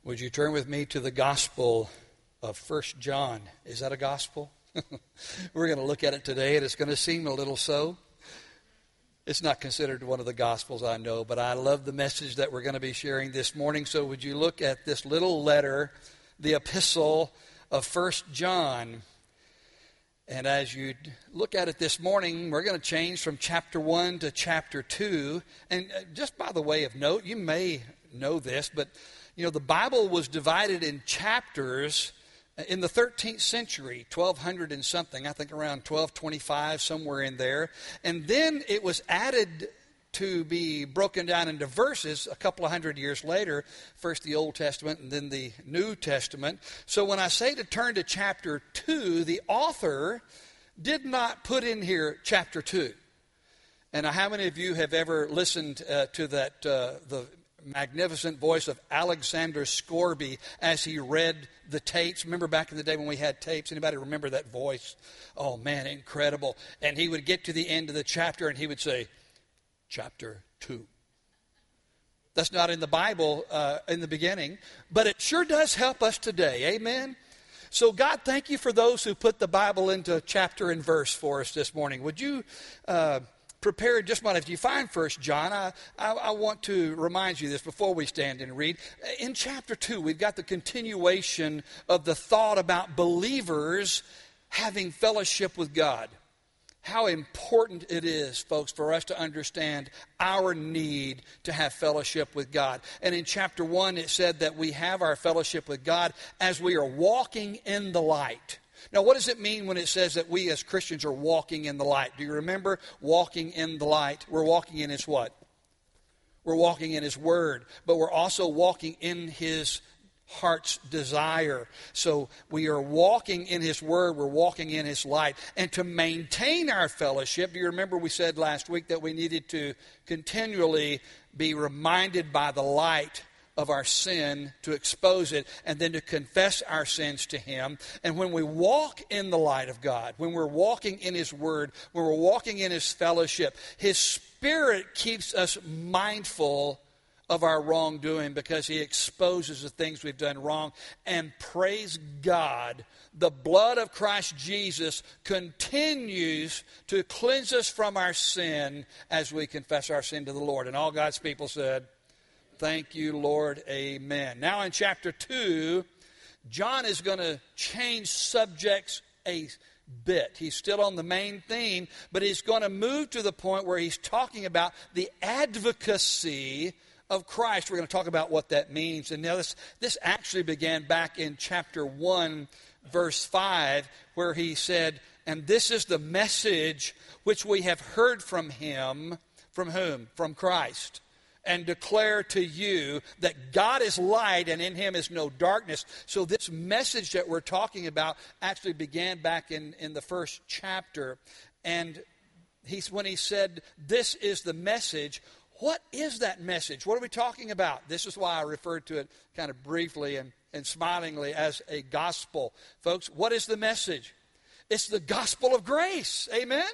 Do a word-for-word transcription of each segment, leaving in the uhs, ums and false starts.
Would you turn with me to the Gospel of First John? Is that a gospel? We're going to look at it today, and it's going to seem a little so. It's not considered one of the Gospels, I know, but I love the message that we're going to be sharing this morning. So would you look at this little letter, the epistle of First John? And as you look at it this morning, we're going to change from chapter one to chapter two. And just by the way of note, you may know this, but you know, the Bible was divided in chapters in the thirteenth century, twelve hundred and something, I think around twelve twenty-five, somewhere in there. And then it was added to be broken down into verses a couple of hundred years later, first the Old Testament and then the New Testament. So when I say to turn to chapter two, the author did not put in here chapter two. And how many of you have ever listened uh, to that, uh, the magnificent voice of Alexander Scourby as he read the tapes? Remember back in the day when we had tapes? Anybody remember that voice? Oh man, incredible. And he would get to the end of the chapter and he would say, chapter two. That's not in the Bible uh, in the beginning, but it sure does help us today. Amen? So God, thank you for those who put the Bible into chapter and verse for us this morning. Would you uh, prepare just one? If you find First John, I, I, I want to remind you this before we stand and read. In chapter two, we've got the continuation of the thought about believers having fellowship with God. How important it is, folks, for us to understand our need to have fellowship with God. And in chapter one, it said that we have our fellowship with God as we are walking in the light. Now, what does it mean when it says that we as Christians are walking in the light? Do you remember walking in the light? We're walking in His what? We're walking in His Word, but we're also walking in His heart's desire. So we are walking in His Word, we're walking in His light. And to maintain our fellowship, do you remember we said last week that we needed to continually be reminded by the light of our sin, to expose it, and then to confess our sins to Him. And when we walk in the light of God, when we're walking in His Word, when we're walking in His fellowship, His Spirit keeps us mindful of our wrongdoing because He exposes the things we've done wrong. And praise God, the blood of Christ Jesus continues to cleanse us from our sin as we confess our sin to the Lord. And all God's people said, thank you, Lord. Amen. Now in chapter two, John is going to change subjects a bit. He's still on the main theme, but he's going to move to the point where he's talking about the advocacy of Christ. We're going to talk about what that means. And now this, this actually began back in chapter one, verse five, where he said, and this is the message which we have heard from Him. From whom? From Christ. And declare to you that God is light and in Him is no darkness. So this message that we're talking about actually began back in, in the first chapter. And he's, when he said, this is the message, what is that message? What are we talking about? This is why I referred to it kind of briefly and, and smilingly as a gospel. Folks, what is the message? It's the gospel of grace. Amen?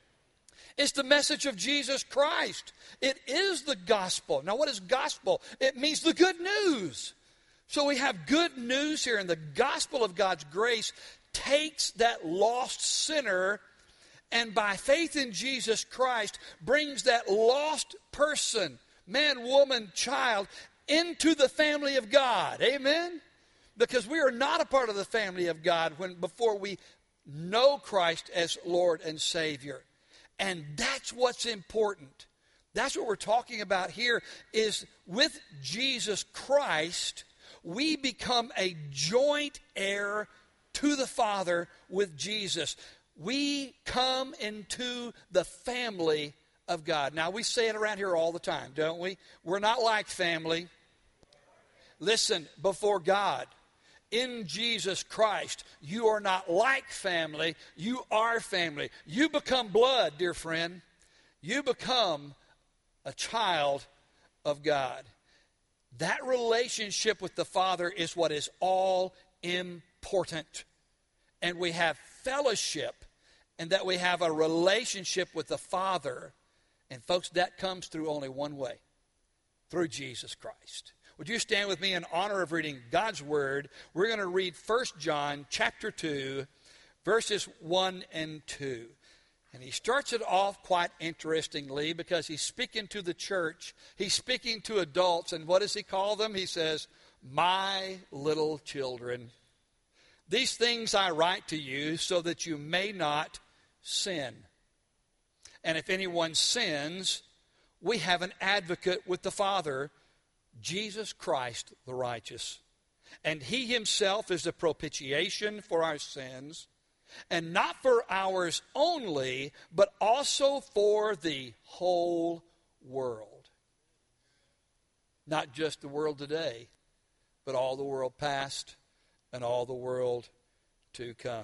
It's the message of Jesus Christ. It is the gospel. Now, what is gospel? It means the good news. So we have good news here, and the gospel of God's grace takes that lost sinner and by faith in Jesus Christ brings that lost person, man, woman, child, into the family of God. Amen? Because we are not a part of the family of God when before we know Christ as Lord and Savior. And that's what's important. That's what we're talking about here is with Jesus Christ, we become a joint heir to the Father with Jesus. We come into the family of God. Now, we say it around here all the time, don't we? We're not like family. Listen, before God, in Jesus Christ, you are not like family. You are family. You become blood, dear friend. You become a child of God. That relationship with the Father is what is all important. And we have fellowship, and that we have a relationship with the Father. And folks, that comes through only one way, through Jesus Christ. Would you stand with me in honor of reading God's Word? We're going to read First John chapter two, verses one and two. And he starts it off quite interestingly because he's speaking to the church. He's speaking to adults. And what does he call them? He says, my little children. These things I write to you so that you may not sin. And if anyone sins, we have an advocate with the Father, Jesus Christ the righteous. And he himself is the propitiation for our sins, and not for ours only, but also for the whole world. Not just the world today, but all the world past and all the world to come.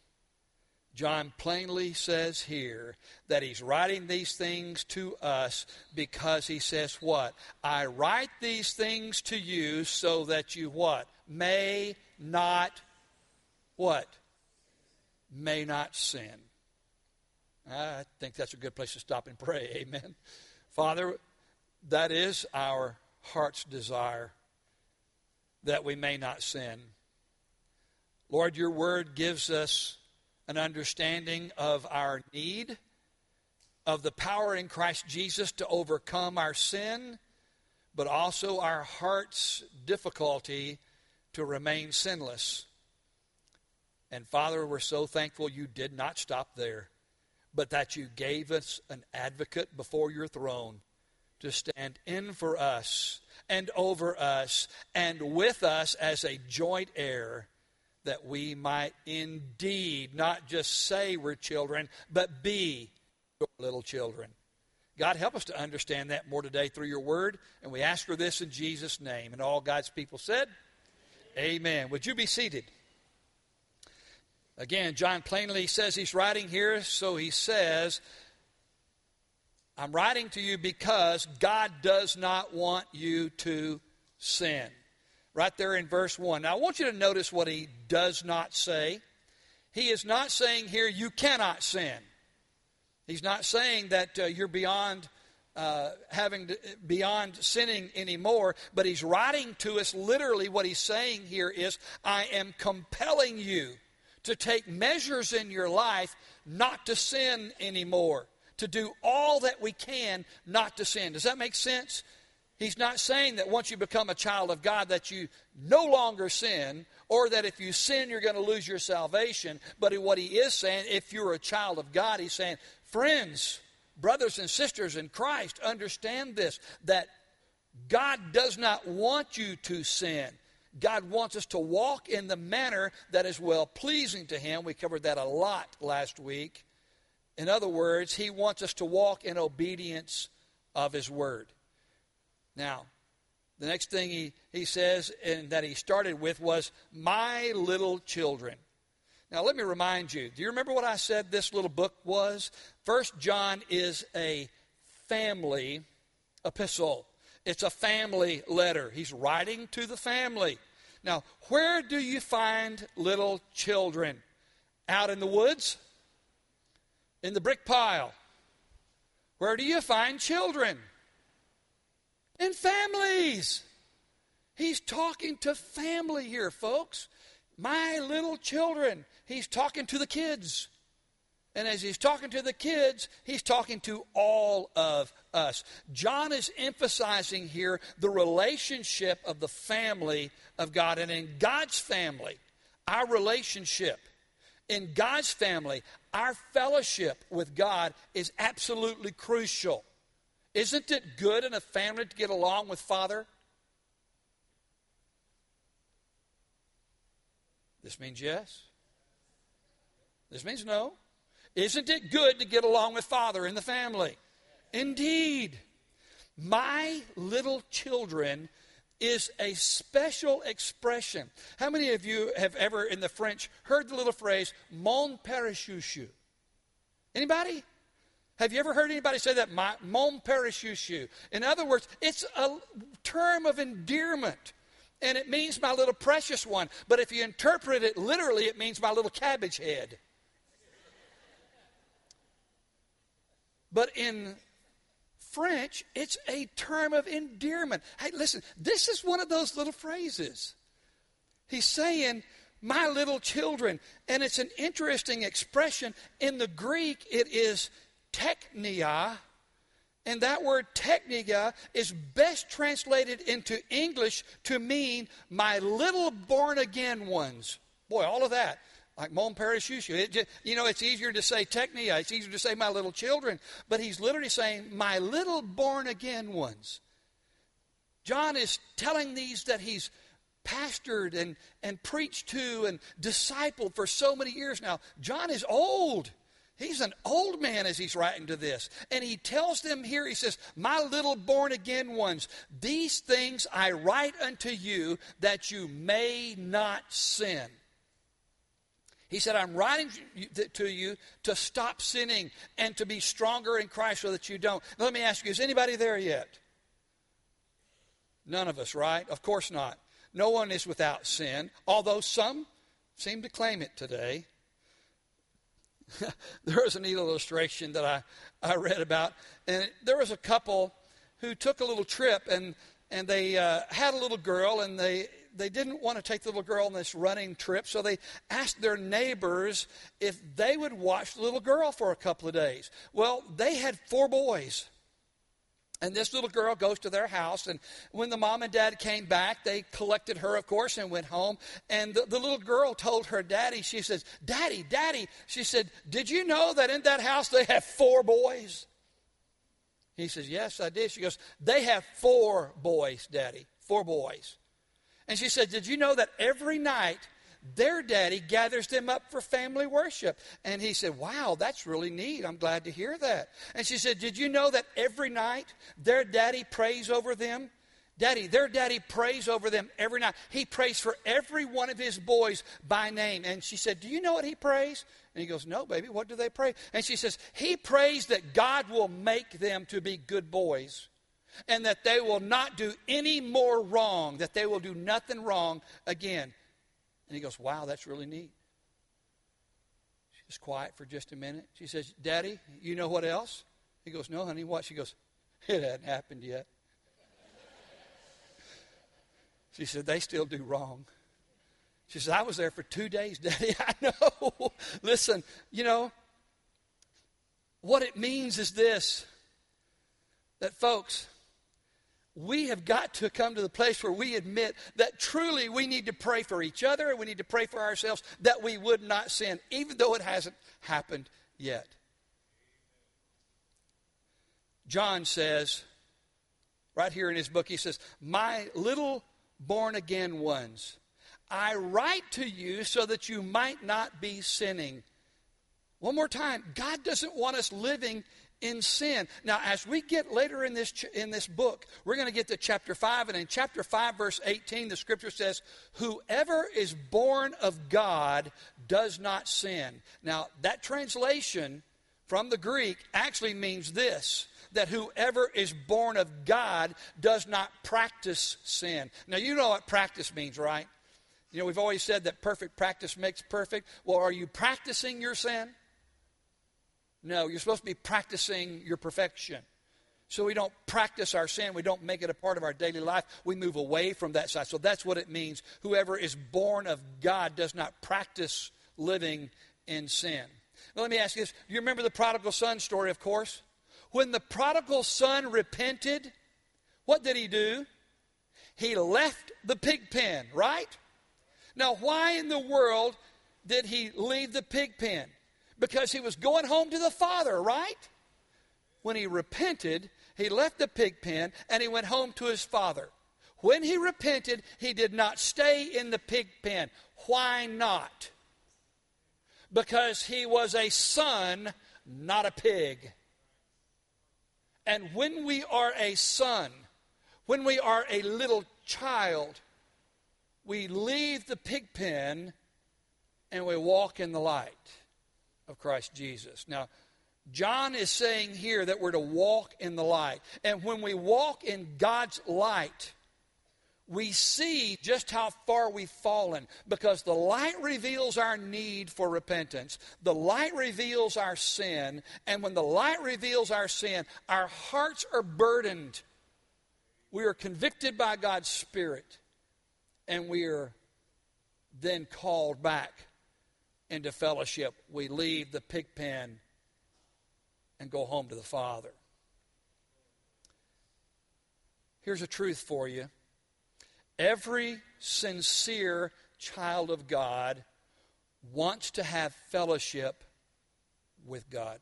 John plainly says here that he's writing these things to us because he says what? I write these things to you so that you what? May not what? May not sin. I think that's a good place to stop and pray. Amen. Father, that is our heart's desire, that we may not sin. Lord, your word gives us an understanding of our need, of the power in Christ Jesus to overcome our sin, but also our heart's difficulty to remain sinless. And Father, we're so thankful you did not stop there, but that you gave us an advocate before your throne to stand in for us and over us and with us as a joint heir, that we might indeed not just say we're children, but be your little children. God, help us to understand that more today through your word, and we ask for this in Jesus' name. And all God's people said, amen. Would you be seated? Again, John plainly says he's writing here, so he says, I'm writing to you because God does not want you to sin. Right there in verse one. Now, I want you to notice what he does not say. He is not saying here, you cannot sin. He's not saying that uh, you're beyond uh, having to, beyond sinning anymore, but he's writing to us literally what he's saying here is, I am compelling you to take measures in your life not to sin anymore, to do all that we can not to sin. Does that make sense? He's not saying that once you become a child of God that you no longer sin, or that if you sin you're going to lose your salvation. But what he is saying, if you're a child of God, he's saying, friends, brothers and sisters in Christ, understand this, that God does not want you to sin. God wants us to walk in the manner that is well-pleasing to him. We covered that a lot last week. In other words, he wants us to walk in obedience of his word. Now, the next thing he, he says and that he started with was, my little children. Now, let me remind you, do you remember what I said this little book was? First John is a family epistle. It's a family letter. He's writing to the family. Now, where do you find little children? Out in the woods? In the brick pile? Where do you find children? In families. He's talking to family here, folks. My little children. He's talking to the kids. And as he's talking to the kids, he's talking to all of us. John is emphasizing here the relationship of the family of God. And in God's family, our relationship, in God's family, our fellowship with God is absolutely crucial. Isn't it good in a family to get along with Father? This means yes. This means no. Isn't it good to get along with Father in the family? Indeed. My little children is a special expression. How many of you have ever in the French heard the little phrase, mon père chouchou? Anybody? Have you ever heard anybody say that? My, mon père chouchou. In other words, it's a term of endearment. And it means my little precious one. But if you interpret it literally, it means my little cabbage head. But in French, it's a term of endearment. Hey, listen, this is one of those little phrases. He's saying, my little children. And it's an interesting expression. In the Greek, it is teknia. And that word teknia is best translated into English to mean my little born-again ones. Boy, all of that. Like mon père chouchou. It just, you know, it's easier to say teknia. It's easier to say my little children. But he's literally saying my little born-again ones. John is telling these that he's pastored and, and preached to and discipled for so many years now. John is old. He's an old man as he's writing to this. And he tells them here, he says, my little born-again ones, these things I write unto you that you may not sin. He said, I'm writing to you to stop sinning and to be stronger in Christ so that you don't. Now, let me ask you, is anybody there yet? None of us, right? Of course not. No one is without sin, although some seem to claim it today. There was a neat illustration that I, I read about. And there was a couple who took a little trip, and, and they uh, had a little girl, and they... They didn't want to take the little girl on this running trip, so they asked their neighbors if they would watch the little girl for a couple of days. Well, they had four boys. And this little girl goes to their house, and when the mom and dad came back, they collected her, of course, and went home. And the, the little girl told her daddy, she says, Daddy, Daddy, she said, did you know that in that house they have four boys? He says, yes, I did. She goes, they have four boys, Daddy, four boys. And she said, did you know that every night their daddy gathers them up for family worship? And he said, wow, that's really neat. I'm glad to hear that. And she said, did you know that every night their daddy prays over them? Daddy, their daddy prays over them every night. He prays for every one of his boys by name. And she said, do you know what he prays? And he goes, no, baby, what do they pray? And she says, he prays that God will make them to be good boys. And that they will not do any more wrong, that they will do nothing wrong again. And he goes, wow, that's really neat. She's quiet for just a minute. She says, Daddy, you know what else? He goes, no, honey, what? She goes, it hadn't happened yet. She said, they still do wrong. She said, I was there for two days, Daddy. I know. Listen, you know, what it means is this, that folks, we have got to come to the place where we admit that truly we need to pray for each other and we need to pray for ourselves that we would not sin, even though it hasn't happened yet. John says, right here in his book, he says, my little born-again ones, I write to you so that you might not be sinning. One more time, God doesn't want us living in sin. Now, as we get later in this in this book, we're going to get to chapter five, and in chapter five, verse eighteen, the scripture says, whoever is born of God does not sin. Now, that translation from the Greek actually means this, that whoever is born of God does not practice sin. Now, you know what practice means, right? You know, we've always said that perfect practice makes perfect. Well, are you practicing your sin? No, you're supposed to be practicing your perfection. So we don't practice our sin. We don't make it a part of our daily life. We move away from that side. So that's what it means. Whoever is born of God does not practice living in sin. Now, let me ask you this. You remember the prodigal son story, of course? When the prodigal son repented, what did he do? He left the pig pen, right? Now, why in the world did he leave the pig pen? Because he was going home to the Father, right? When he repented, he left the pig pen and he went home to his father. When he repented, he did not stay in the pig pen. Why not? Because he was a son, not a pig. And when we are a son, when we are a little child, we leave the pig pen and we walk in the light of Christ Jesus. Now, John is saying here that we're to walk in the light. And when we walk in God's light, we see just how far we've fallen, because the light reveals our need for repentance. The light reveals our sin, and when the light reveals our sin, our hearts are burdened. We are convicted by God's Spirit, and we are then called back into fellowship. We leave the pig pen and go home to the Father. Here's a truth for you. Every sincere child of God wants to have fellowship with God.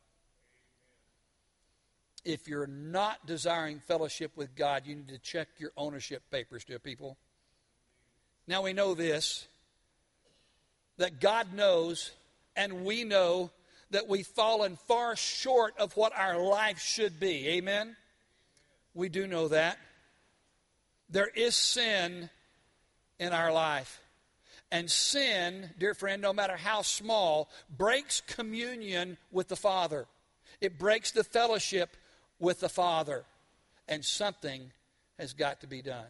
If you're not desiring fellowship with God, you need to check your ownership papers, dear people. Now we know this, that God knows and we know that we've fallen far short of what our life should be. Amen? We do know that. There is sin in our life. And sin, dear friend, no matter how small, breaks communion with the Father. It breaks the fellowship with the Father. And something has got to be done.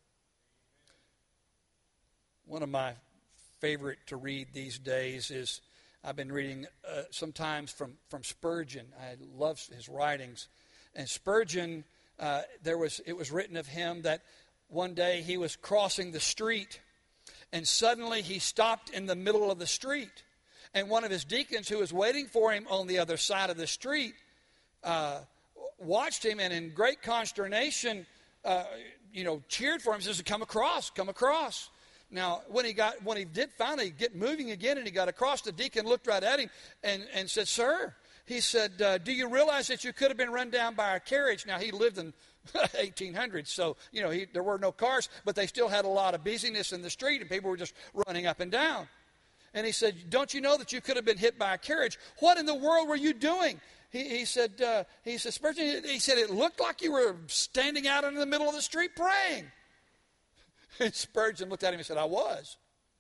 One of my favorite to read these days is, I've been reading uh, sometimes from, from Spurgeon. I love his writings. And Spurgeon, uh, there was it was written of him that one day he was crossing the street, and suddenly he stopped in the middle of the street. And one of his deacons who was waiting for him on the other side of the street uh, watched him, and in great consternation, uh, you know, cheered for him. Says, "Come across, come across." Now, when he got, when he did finally get moving again, and he got across, the deacon looked right at him and, and said, "Sir," he said, uh, "do you realize that you could have been run down by a carriage?" Now, he lived in eighteen hundreds, so, you know, he, there were no cars, but they still had a lot of busyness in the street, and people were just running up and down. And he said, "Don't you know that you could have been hit by a carriage? What in the world were you doing?" He, he said, uh, he said, Spurgeon, he said, "It looked like you were standing out in the middle of the street praying." And Spurgeon looked at him and said, "I was."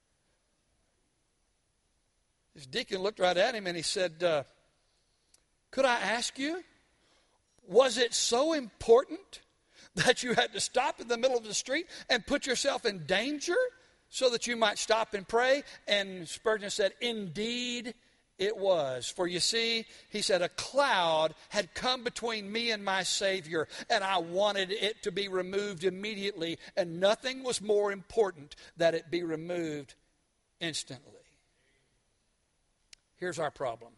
His deacon looked right at him and he said, uh, "Could I ask you, was it so important that you had to stop in the middle of the street and put yourself in danger so that you might stop and pray?" And Spurgeon said, "Indeed it was. For you see," he said, "a cloud had come between me and my Savior, and I wanted it to be removed immediately, and nothing was more important that it be removed instantly." Here's our problem.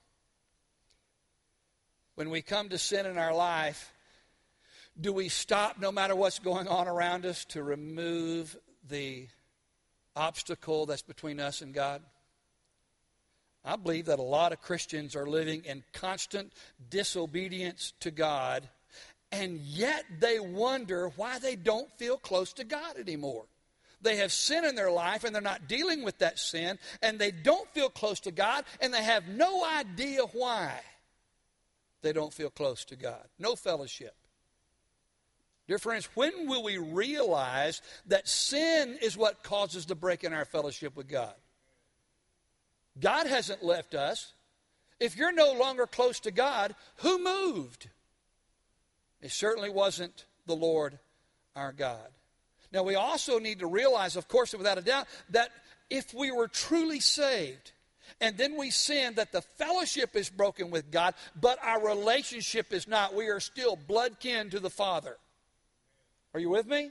When we come to sin in our life, do we stop no matter what's going on around us to remove the obstacle that's between us and God? I believe that a lot of Christians are living in constant disobedience to God, and yet they wonder why they don't feel close to God anymore. They have sin in their life, and they're not dealing with that sin, and they don't feel close to God, and they have no idea why they don't feel close to God. No fellowship. Dear friends, when will we realize that sin is what causes the break in our fellowship with God? God hasn't left us. If you're no longer close to God, who moved? It certainly wasn't the Lord our God. Now, we also need to realize, of course, without a doubt, that if we were truly saved, and then we sin, that the fellowship is broken with God, but our relationship is not. We are still blood kin to the Father. Are you with me?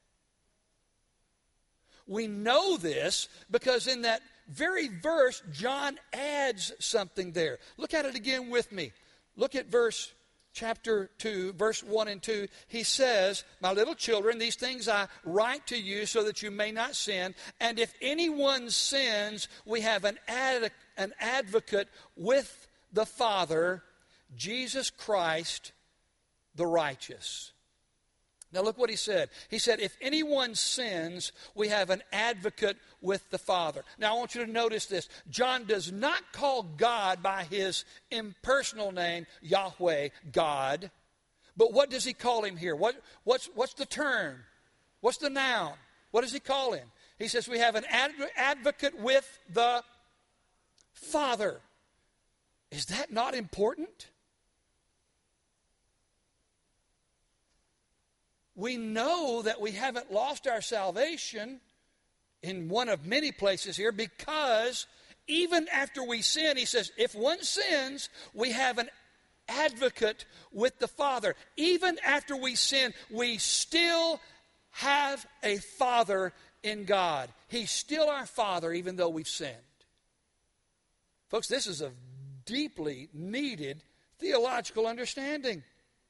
We know this because in that very verse, John adds something there. Look at it again with me. Look at verse chapter two, verse one and two. He says, "My little children, these things I write to you so that you may not sin. And if anyone sins, we have an, ad- an advocate with the Father, Jesus Christ the righteous." Now look what he said. He said, if anyone sins, we have an advocate with the Father. Now I want you to notice this. John does not call God by his impersonal name, Yahweh, God. But what does he call him here? What, what's, what's the term? What's the noun? What does he call him? He says we have an ad- advocate with the Father. Is that not important? we know that we haven't lost our salvation in one of many places here, because even after we sin, he says, if one sins, we have an advocate with the Father. Even after we sin, we still have a Father in God. He's still our Father even though we've sinned. Folks, this is a deeply needed theological understanding.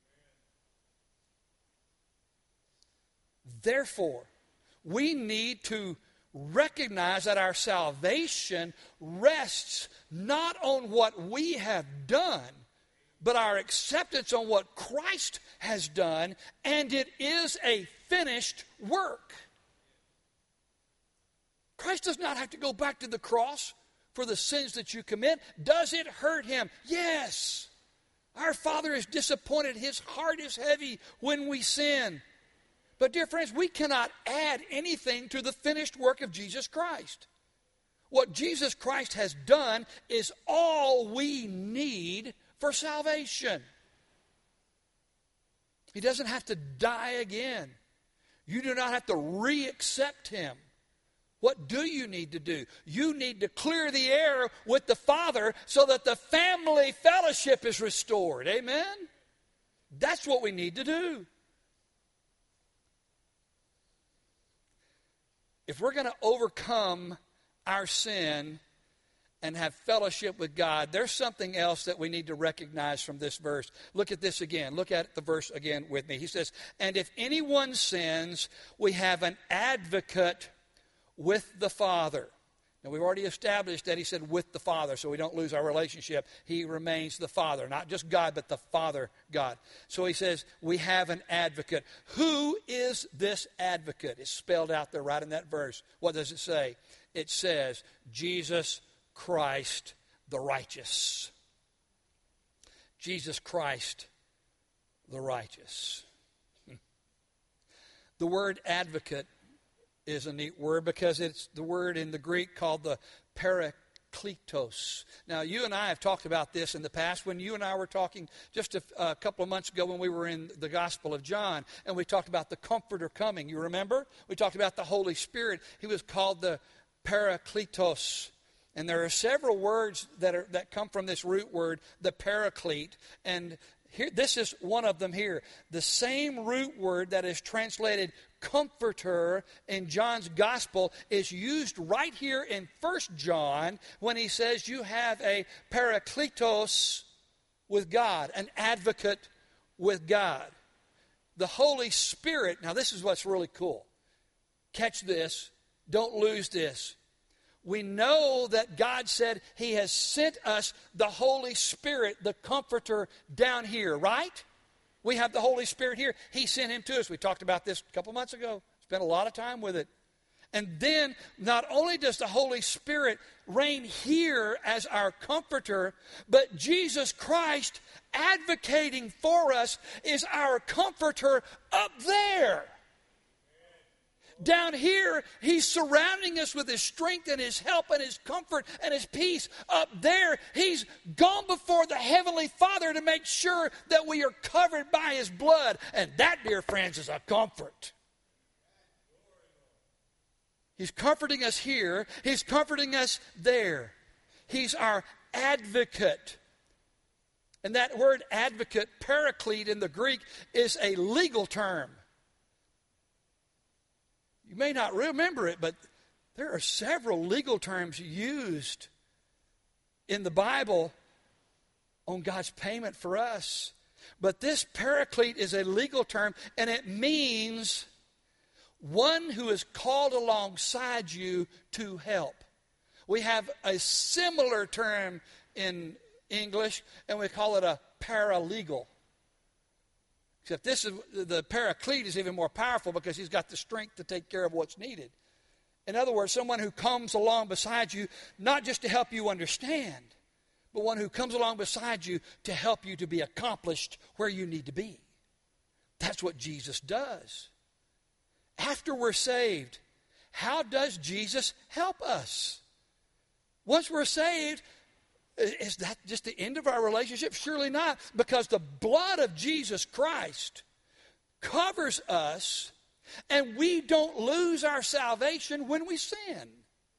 Therefore, we need to recognize that our salvation rests not on what we have done, but our acceptance on what Christ has done, and it is a finished work. Christ does not have to go back to the cross for the sins that you commit. Does it hurt him? Yes. Our Father is disappointed. His heart is heavy when we sin. But dear friends, we cannot add anything to the finished work of Jesus Christ. What Jesus Christ has done is all we need for salvation. He doesn't have to die again. You do not have to re-accept him. What do you need to do? You need to clear the air with the Father so that the family fellowship is restored. Amen? That's what we need to do. If we're going to overcome our sin and have fellowship with God, there's something else that we need to recognize from this verse. Look at this again. Look at the verse again with me. He says, and if anyone sins, we have an advocate with the Father. Now, we've already established that he said with the Father, so we don't lose our relationship. He remains the Father, not just God, but the Father God. So he says, we have an advocate. Who is this advocate? It's spelled out there right in that verse. What does it say? It says, Jesus Christ the righteous. Jesus Christ the righteous. The word advocate is a neat word because it's the word in the Greek called the parakletos. Now, you and I have talked about this in the past when you and I were talking just a, a couple of months ago when we were in the Gospel of John, and we talked about the Comforter coming. You remember? We talked about the Holy Spirit. He was called the parakletos. And there are several words that are that come from this root word, the paraclete, and here, this is one of them here. The same root word that is translated comforter in John's gospel is used right here in First John when he says you have a parakletos with God, an advocate with God. The Holy Spirit, now this is what's really cool. Catch this. Don't lose this. We know that God said he has sent us the Holy Spirit, the Comforter, down here, right? We have the Holy Spirit here. He sent him to us. We talked about this a couple months ago. Spent a lot of time with it. And then, not only does the Holy Spirit reign here as our Comforter, but Jesus Christ advocating for us is our Comforter up there. Down here, he's surrounding us with his strength and his help and his comfort and his peace. Up there, he's gone before the Heavenly Father to make sure that we are covered by his blood. And that, dear friends, is a comfort. He's comforting us here. He's comforting us there. He's our advocate. And that word advocate, paraclete in the Greek, is a legal term. You may not remember it, but there are several legal terms used in the Bible on God's payment for us. But this paraclete is a legal term, and it means one who is called alongside you to help. We have a similar term in English, and we call it a paralegal. Except this is, the paraclete is even more powerful because he's got the strength to take care of what's needed. In other words, someone who comes along beside you, not just to help you understand, but one who comes along beside you to help you to be accomplished where you need to be. That's what Jesus does. After we're saved, how does Jesus help us? Once we're saved, is that just the end of our relationship? Surely not, because the blood of Jesus Christ covers us, and we don't lose our salvation when we sin.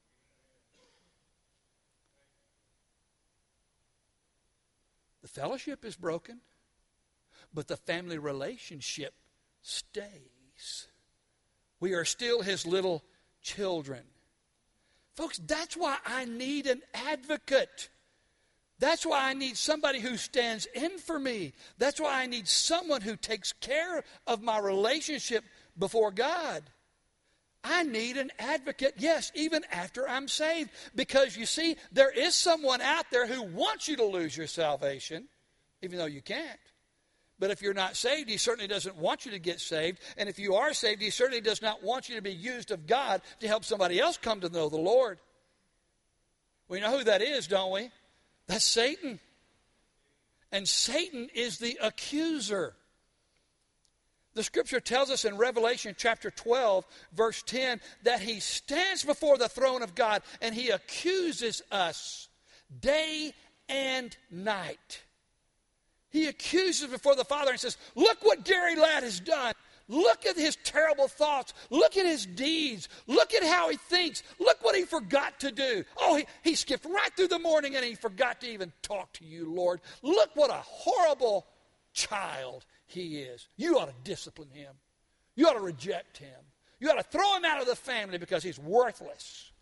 The fellowship is broken, but the family relationship stays. We are still his little children. Folks, that's why I need an advocate. That's why I need somebody who stands in for me. That's why I need someone who takes care of my relationship before God. I need an advocate, yes, even after I'm saved. Because you see, there is someone out there who wants you to lose your salvation, even though you can't. But if you're not saved, he certainly doesn't want you to get saved. And if you are saved, he certainly does not want you to be used of God to help somebody else come to know the Lord. We know who that is, don't we? That's Satan. And Satan is the accuser. The scripture tells us in Revelation chapter twelve, verse ten, that he stands before the throne of God and he accuses us day and night. He accuses before the Father and says, look what Gary Ladd has done. Look at his terrible thoughts. Look at his deeds. Look at how he thinks. Look what he forgot to do. Oh, he, he skipped right through the morning and he forgot to even talk to you, Lord. Look what a horrible child he is. You ought to discipline him. You ought to reject him. You ought to throw him out of the family because he's worthless.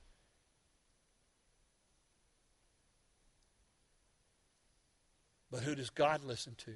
But who does God listen to?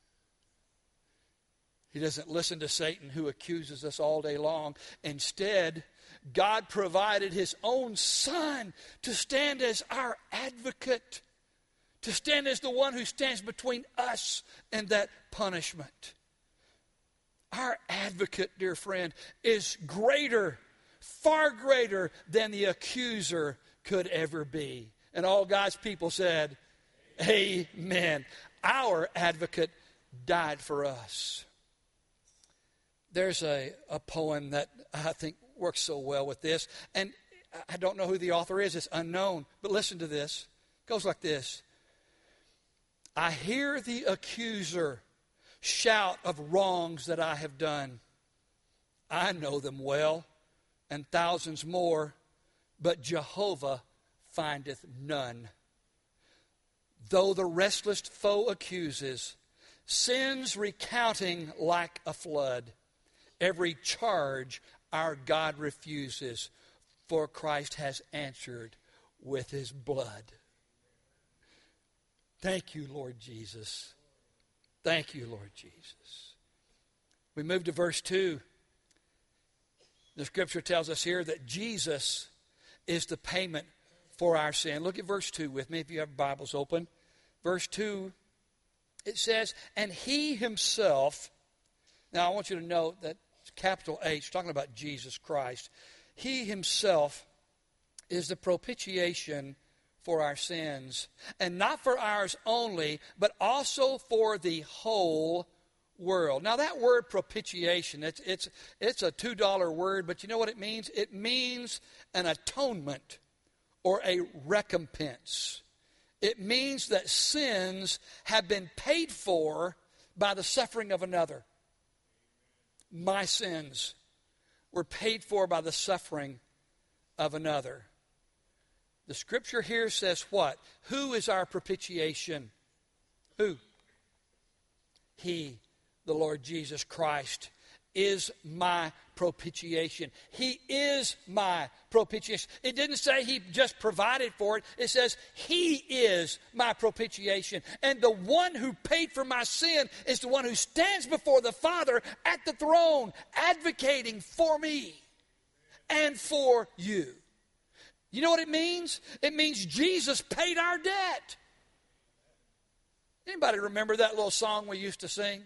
He doesn't listen to Satan, who accuses us all day long. Instead, God provided his own Son to stand as our advocate, to stand as the one who stands between us and that punishment. Our advocate, dear friend, is greater, far greater than the accuser could ever be. And all God's people said, amen. Our advocate died for us. There's a, a poem that I think works so well with this. And I don't know who the author is. It's unknown. But listen to this. It goes like this. I hear the accuser shout of wrongs that I have done. I know them well, and thousands more, but Jehovah findeth none. Though the restless foe accuses, sins recounting like a flood, every charge our God refuses, for Christ has answered with his blood. Thank you, Lord Jesus. Thank you, Lord Jesus. We move to verse two. The scripture tells us here that Jesus is the payment for our sin. Look at verse two with me if you have Bibles open. Verse two, it says, and he himself, now I want you to note that it's capital H, talking about Jesus Christ. He himself is the propitiation for our sins, and not for ours only, but also for the whole world. Now that word propitiation, it's it's it's a two dollar word, but you know what it means? It means an atonement or a recompense. It means that sins have been paid for by the suffering of another. My sins were paid for by the suffering of another. The scripture here says what? Who is our propitiation? Who? He, the Lord Jesus Christ, is my propitiation. He is my propitiation. It didn't say he just provided for it. It says he is my propitiation. And the one who paid for my sin is the one who stands before the Father at the throne, advocating for me and for you. You know what it means? It means Jesus paid our debt. Anybody remember that little song we used to sing?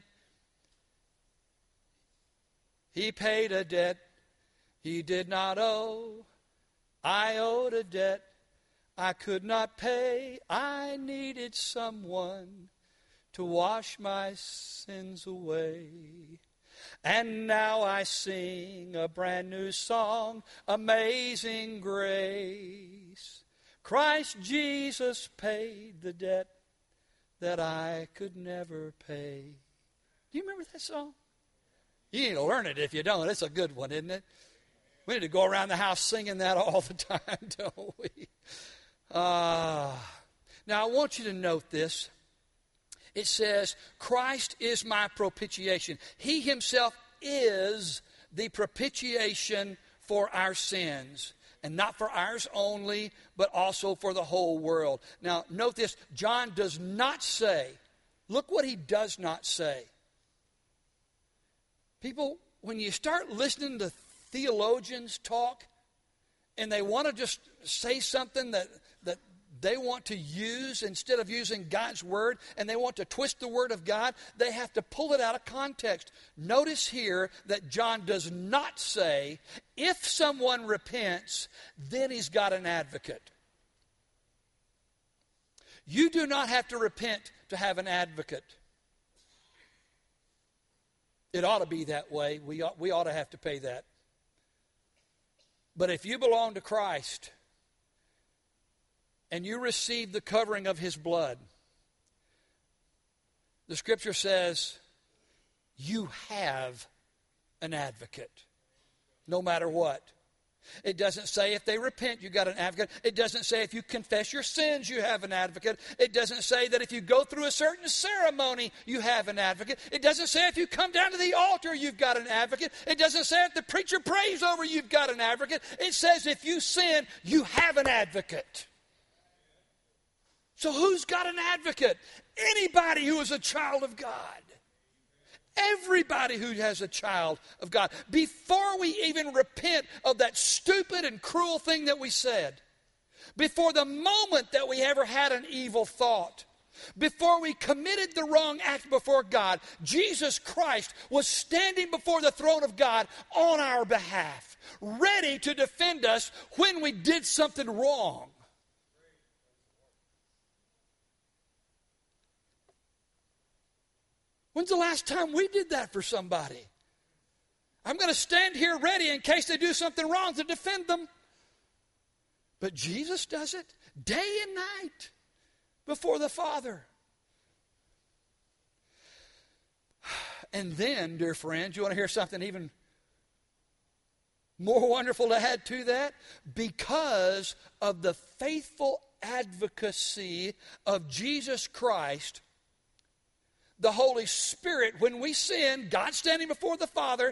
He paid a debt he did not owe. I owed a debt I could not pay. I needed someone to wash my sins away. And now I sing a brand new song, Amazing Grace. Christ Jesus paid the debt that I could never pay. Do you remember that song? You need to learn it if you don't. It's a good one, isn't it? We need to go around the house singing that all the time, don't we? Uh, now, I want you to note this. It says, Christ is my propitiation. He himself is the propitiation for our sins. And not for ours only, but also for the whole world. Now, note this. John does not say, look what he does not say. People, when you start listening to theologians talk, and they want to just say something that, that they want to use instead of using God's word, and they want to twist the word of God, they have to pull it out of context. Notice here that John does not say, if someone repents, then he's got an advocate. You do not have to repent to have an advocate. It ought to be that way. We ought, we ought to have to pay that. But if you belong to Christ, and you receive the covering of his blood, the scripture says you have an advocate, no matter what. It doesn't say if they repent, you got an advocate. It doesn't say if you confess your sins, you have an advocate. It doesn't say that if you go through a certain ceremony, you have an advocate. It doesn't say if you come down to the altar, you've got an advocate. It doesn't say if the preacher prays over, you've got an advocate. It says if you sin, you have an advocate. So who's got an advocate? Anybody who is a child of God. Everybody who has a child of God. Before we even repent of that stupid and cruel thing that we said, before the moment that we ever had an evil thought, before we committed the wrong act before God, Jesus Christ was standing before the throne of God on our behalf, ready to defend us when we did something wrong. When's the last time we did that for somebody? I'm going to stand here ready in case they do something wrong to defend them. But Jesus does it day and night before the Father. And then, dear friends, you want to hear something even more wonderful to add to that? Because of the faithful advocacy of Jesus Christ, the Holy Spirit, when we sin, God standing before the Father,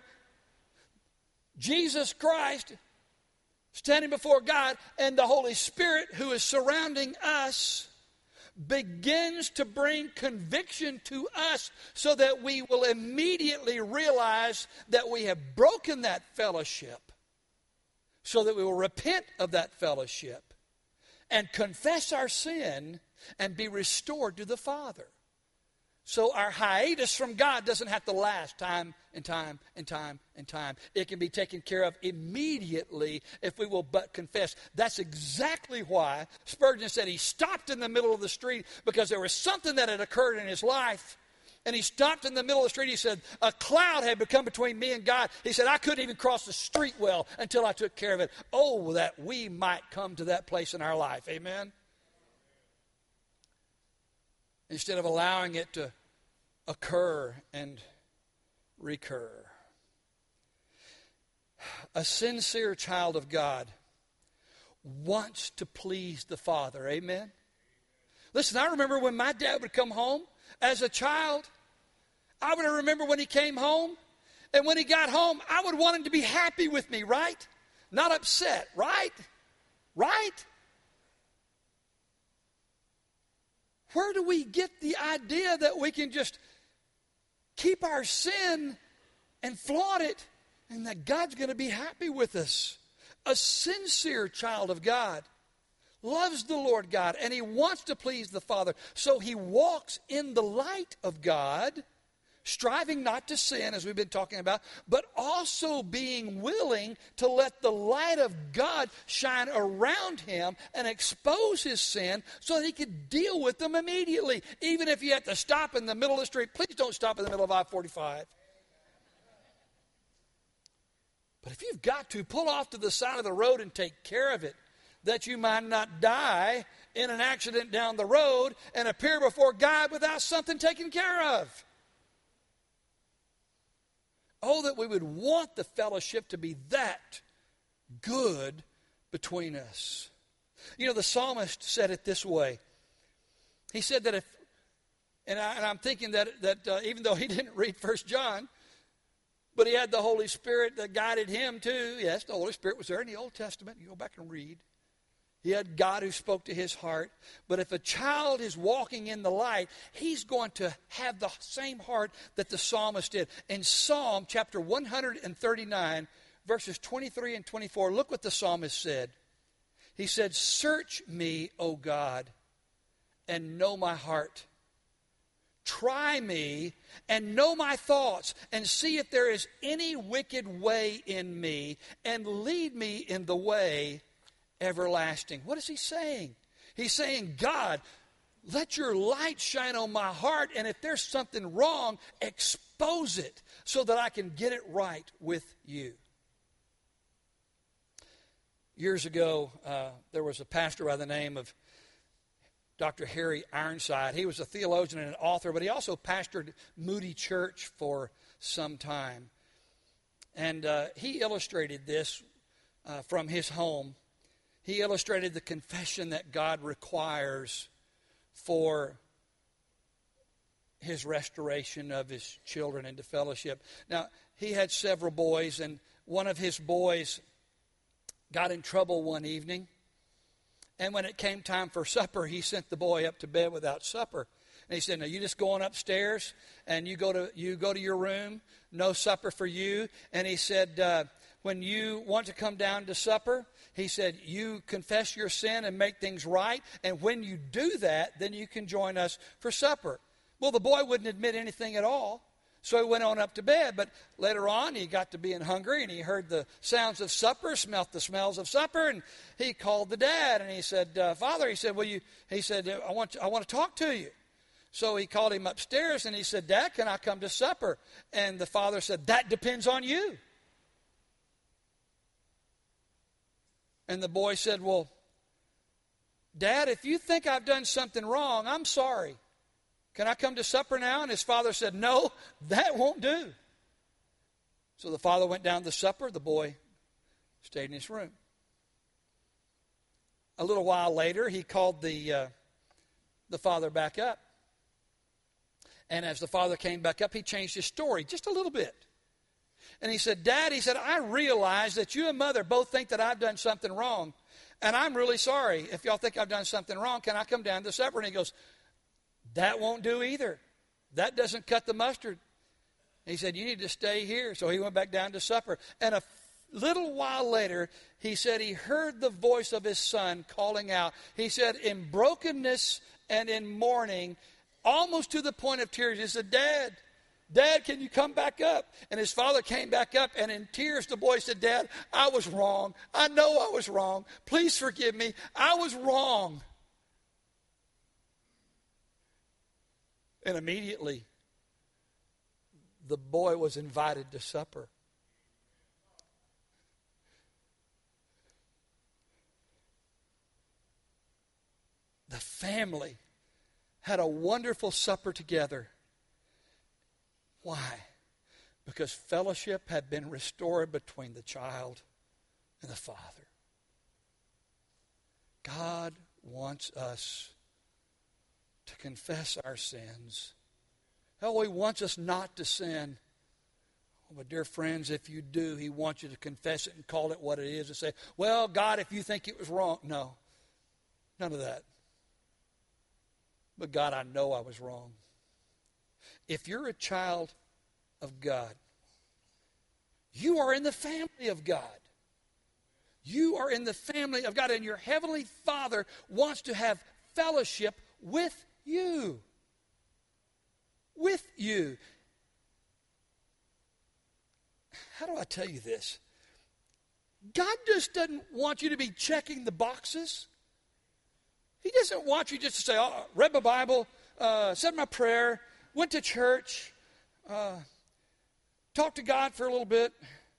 Jesus Christ standing before God, and the Holy Spirit who is surrounding us begins to bring conviction to us so that we will immediately realize that we have broken that fellowship, so that we will repent of that fellowship and confess our sin and be restored to the Father. So our hiatus from God doesn't have to last time and time and time and time. It can be taken care of immediately if we will but confess. That's exactly why Spurgeon said he stopped in the middle of the street because there was something that had occurred in his life. And he stopped in the middle of the street. He said, a cloud had become between me and God. He said, I couldn't even cross the street well until I took care of it. Oh, that we might come to that place in our life. Amen? Instead of allowing it to occur and recur. A sincere child of God wants to please the Father. Amen? Listen, I remember when my dad would come home as a child. I would remember when he came home, and when he got home, I would want him to be happy with me, right? Not upset, right? Right? Where do we get the idea that we can just keep our sin and flaunt it and that God's going to be happy with us? A sincere child of God loves the Lord God and he wants to please the Father. So he walks in the light of God, striving not to sin, as we've been talking about, but also being willing to let the light of God shine around him and expose his sin so that he could deal with them immediately. Even if you have to stop in the middle of the street, please don't stop in the middle of I forty-five. But if you've got to, pull off to the side of the road and take care of it, that you might not die in an accident down the road and appear before God without something taken care of. Oh, that we would want the fellowship to be that good between us. You know, the psalmist said it this way. He said that if, and, I, and I'm thinking that, that uh, even though he didn't read First John, but he had the Holy Spirit that guided him too. Yes, the Holy Spirit was there in the Old Testament. You go back and read. He had God who spoke to his heart. But if a child is walking in the light, he's going to have the same heart that the psalmist did. In Psalm chapter one thirty-nine, verses twenty-three and twenty-four, look what the psalmist said. He said, "Search me, O God, and know my heart. Try me and know my thoughts, and see if there is any wicked way in me, and lead me in the way everlasting." What is he saying? He's saying, God, let your light shine on my heart, and if there's something wrong, expose it so that I can get it right with you. Years ago, uh, there was a pastor by the name of Doctor Harry Ironside. He was a theologian and an author, but he also pastored Moody Church for some time. And uh, he illustrated this uh, from his home. He illustrated the confession that God requires for his restoration of his children into fellowship. Now, he had several boys, and one of his boys got in trouble one evening. And when it came time for supper, he sent the boy up to bed without supper. And he said, "Now you just go on upstairs and you go to you go to your room. No supper for you." And he said, uh, "When you want to come down to supper," he said, "you confess your sin and make things right. And when you do that, then you can join us for supper." Well, the boy wouldn't admit anything at all. So he went on up to bed, but later on he got to being hungry, and he heard the sounds of supper, smelt the smells of supper, and he called the dad, and he said, uh, "Father," he said, "Will you?" He said, "I want, I want to talk to you." So he called him upstairs, and he said, "Dad, can I come to supper?" And the father said, "That depends on you." And the boy said, "Well, Dad, if you think I've done something wrong, I'm sorry. Can I come to supper now?" And his father said, "No, that won't do." So the father went down to supper. The boy stayed in his room. A little while later, he called the, uh, the father back up. And as the father came back up, he changed his story just a little bit. And he said, "Dad," he said, "I realize that you and Mother both think that I've done something wrong. And I'm really sorry. If y'all think I've done something wrong, can I come down to supper?" And he goes, "That won't do either. That doesn't cut the mustard." He said, "You need to stay here." So he went back down to supper. And a little while later, he said he heard the voice of his son calling out. He said, in brokenness and in mourning, almost to the point of tears, he said, "Dad, Dad, can you come back up?" And his father came back up, and in tears the boy said, "Dad, I was wrong. I know I was wrong. Please forgive me. I was wrong." And immediately, the boy was invited to supper. The family had a wonderful supper together. Why? Because fellowship had been restored between the child and the father. God wants us to confess our sins. Oh, he wants us not to sin. Oh, but dear friends, if you do, he wants you to confess it and call it what it is and say, "Well, God, if you think it was wrong." No, none of that. But God, I know I was wrong. If you're a child of God, you are in the family of God. You are in the family of God, and your heavenly Father wants to have fellowship with you. With you. How do I tell you this? God just doesn't want you to be checking the boxes. He doesn't want you just to say, "Oh, read my Bible, uh, said my prayer, went to church, uh, talked to God for a little bit."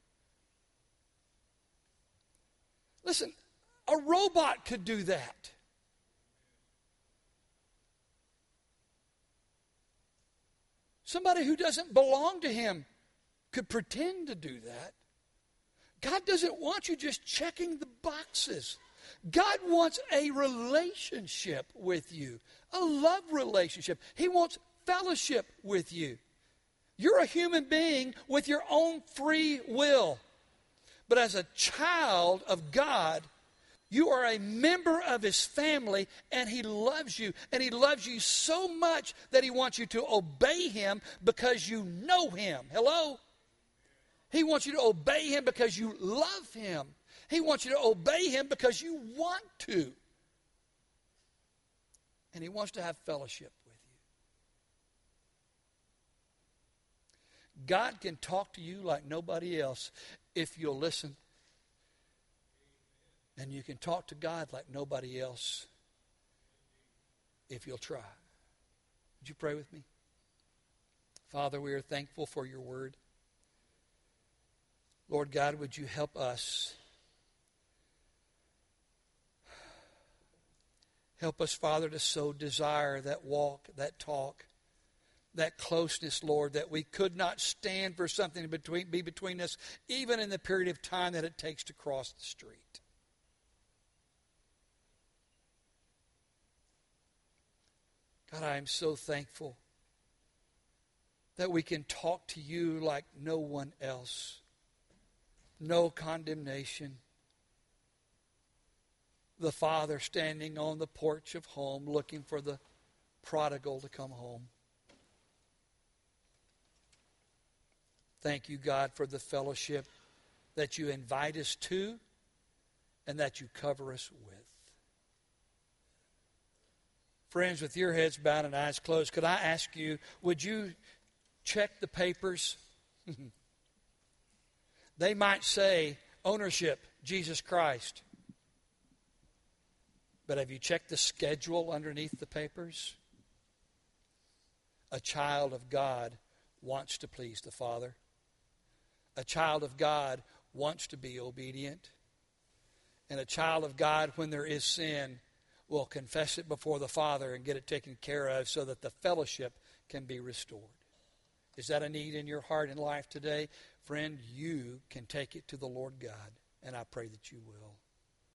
Listen, a robot could do that. Somebody who doesn't belong to him could pretend to do that. God doesn't want you just checking the boxes. God wants a relationship with you, a love relationship. He wants fellowship with you. You're a human being with your own free will. But as a child of God, you are a member of His family, and He loves you. And He loves you so much that He wants you to obey Him because you know Him. Hello? He wants you to obey Him because you love Him. He wants you to obey Him because you want to. And He wants to have fellowship with you. God can talk to you like nobody else if you'll listen. And you can talk to God like nobody else if you'll try. Would you pray with me? Father, we are thankful for your word. Lord God, would you help us? Help us, Father, to so desire that walk, that talk, that closeness, Lord, that we could not stand for something to between, be between us, even in the period of time that it takes to cross the street. God, I am so thankful that we can talk to you like no one else. No condemnation. The father standing on the porch of home looking for the prodigal to come home. Thank you, God, for the fellowship that you invite us to and that you cover us with. Friends, with your heads bowed and eyes closed, could I ask you, would you check the papers? They might say, ownership, Jesus Christ. But have you checked the schedule underneath the papers? A child of God wants to please the Father. A child of God wants to be obedient. And a child of God, when there is sin, will confess it before the Father and get it taken care of so that the fellowship can be restored. Is that a need in your heart and life today? Friend, you can take it to the Lord God, and I pray that you will.